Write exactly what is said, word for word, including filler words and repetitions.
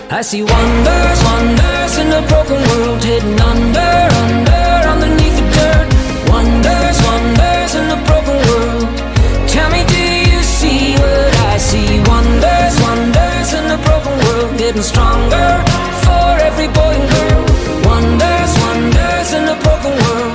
I see wonders, wonders in a broken world, hidden under, under, underneath the dirt. Wonders, wonders in a broken world. Tell me, do you see what I see? Wonders, wonders in a broken world, getting stronger for every boy and girl. Wonders, wonders in a broken world.